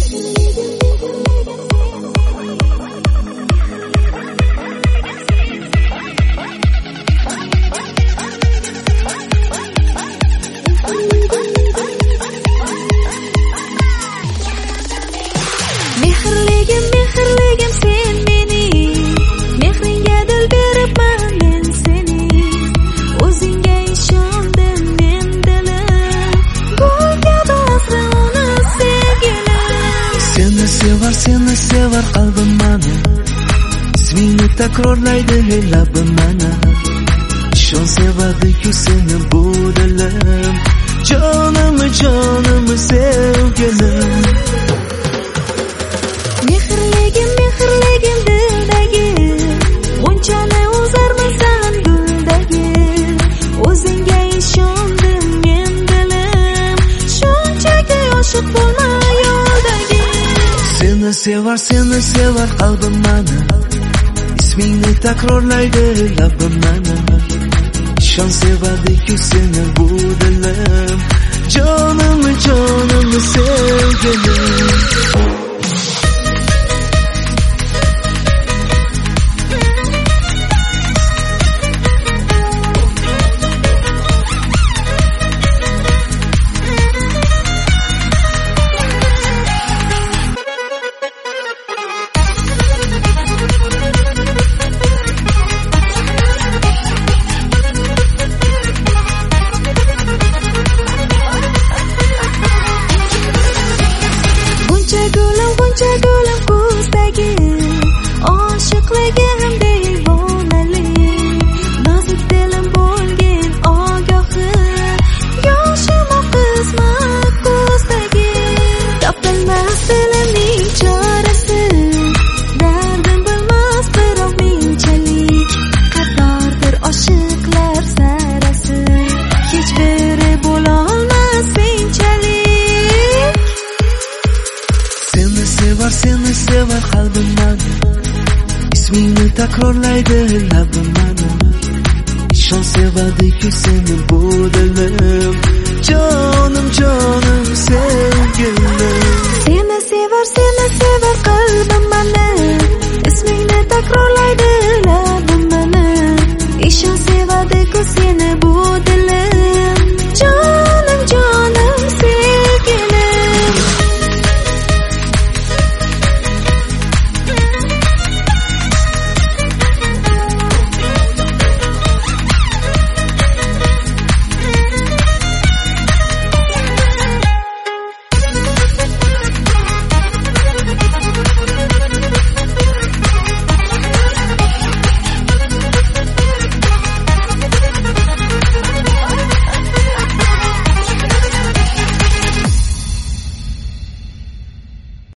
Mehrligim sen meni, mehringga dil beribman men seni. O'zingga ishondim men dilim, golga bosri uni sevgilim. Seni sevar qalbim mani, ismingni takrorlaydi labim mana. Ishon sevadi-ku seni bu dilim, jonim sevgilim. Mehrligim dildagi, g'unchani o'zarmisan guldagi. O'zingga ishondim men dilim, shunchaki oshiq bo'lma yo'ldagi. Seni sevar qalbim mani, ismingni takrorlaydi labim mana. Ishon sevadi-ku seni bu dilim, jonim sevgilim. Buncha gulim ko'zdagi, oshiqligim devonalik. Nozik dilim bo'lgin ogohi, yoshim oqizma ko'zdagi. Topilmas dilimning chorasi, dardim bilmas birovninchalik. Qatordir oshiqlar sarasi, hech biri bo'lolmas senchalik. Seni sevar qalbim mani, ismingni takrorlaydi labim mana. Ishon sevadi-ku seni bu dilim, jonim sevgilim.